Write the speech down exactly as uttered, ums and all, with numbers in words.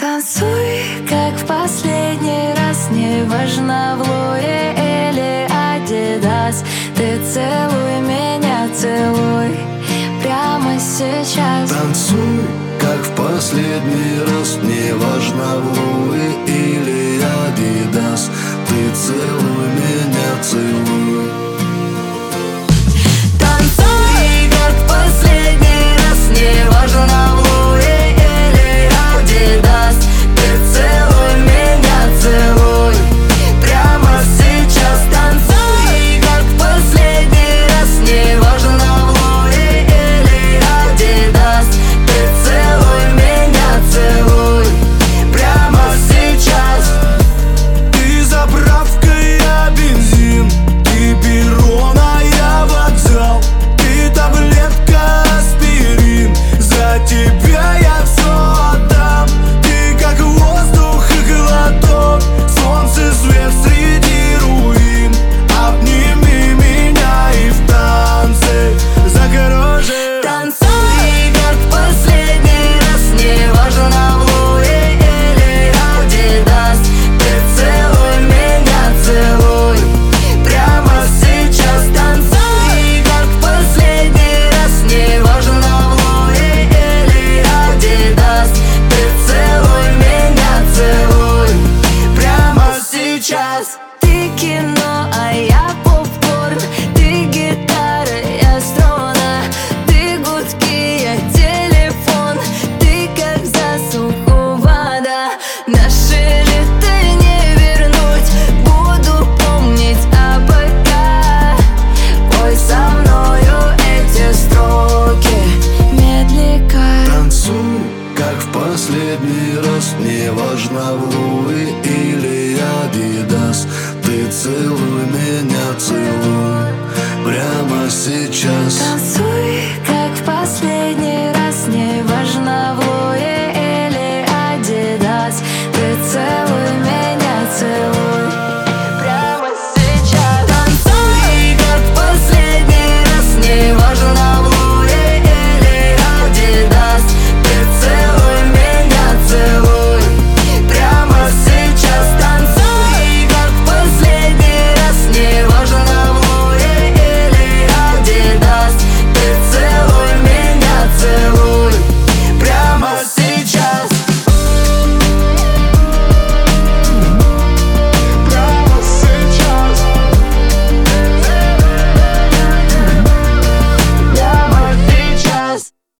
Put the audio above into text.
Танцуй, как в последний раз, неважно, в Луи или Адидас. Ты целуй меня, целуй прямо сейчас. Танцуй, как в последний раз, неважно, в Луи или Адидас. Ты целуй меня, целуй. Танцуй, как в последний раз, неважно, в Луи или Адидас. Ты целуй меня, целуй прямо сейчас. Танцуй, как в последний раз, неважно, в Луи или Адидас. Ты целуй меня, целуй прямо сейчас. Ты заправка, я бензин, ты перрон, а я вокзал. Ты таблетка, аспирин, за тебя я все отдам. Ты как воздух и глоток, солнце, свет среди руин. Обними меня и в танце закружи. Танцуй, как в последний раз, неважно, в Луи или Адидас. Ты целуй меня, целуй прямо сейчас. Танцуй, как в последний раз, неважно, в Луи или Адидас. Ты целуй меня, целуй прямо сейчас. Ты кино, а я попкорн. Ты гитара, я струна. Ты гудки, я телефон. Ты как засуху вода. Наши лета не вернуть. Буду помнить, а пока пой со мною эти строки медленно. Танцуй, как в последний раз, неважно, в Луи или Адидас. Ты целуй меня, целуй прямо сейчас. Танцуй, как в последний